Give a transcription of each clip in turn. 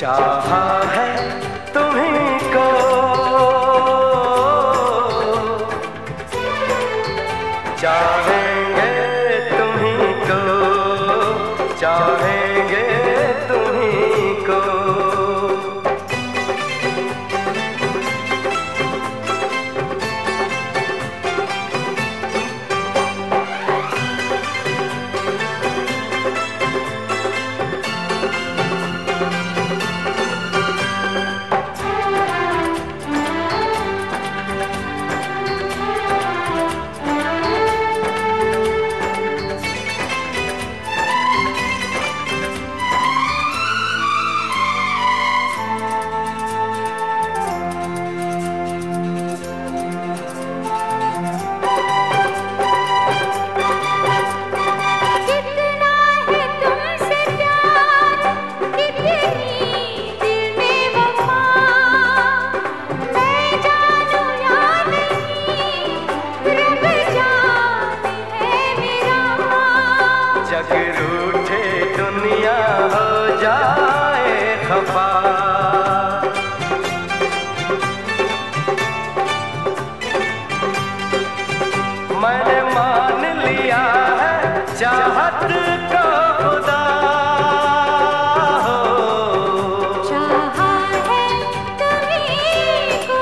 चाहा है तुम्हीं को, चाहेंगे तुम्हीं को, चाहेंगे तुम्हीं को। जग रूठे दुनिया हो जाए खफा, मैंने मान लिया है चाहत को खुदा हो। चाहा है तुम्हीं को,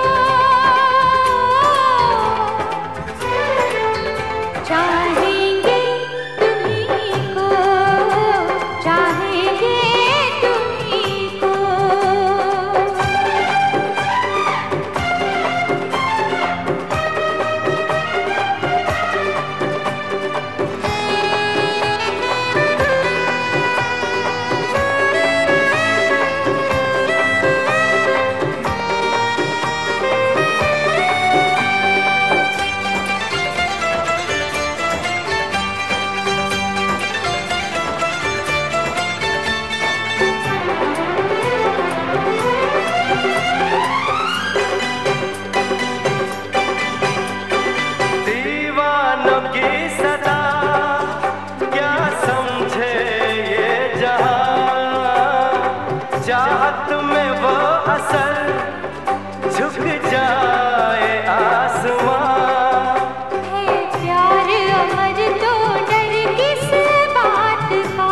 चाहेंगे तुम्हीं को, चाहेंगे तुम्हीं को। चाहत में वो असल झुक जाए आसमां, है प्यार अमर तो डर किस बात का।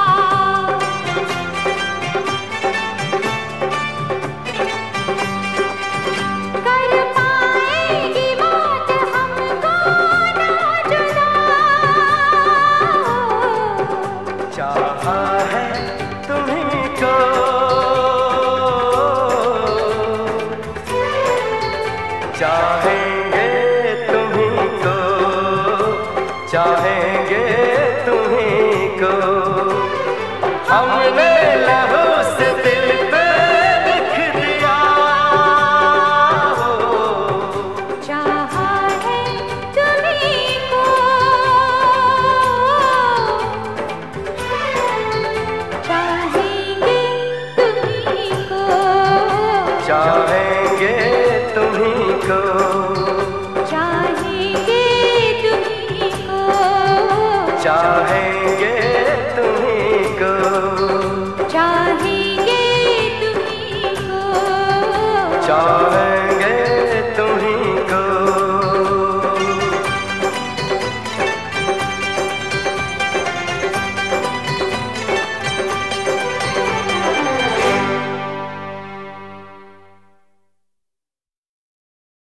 कर पाएगी मौत हमको ना जुदा। चाहा है तुम्हीं को, चाहेंगे तुम्हीं को, चाहेंगे तुम्हीं को। हमने लहू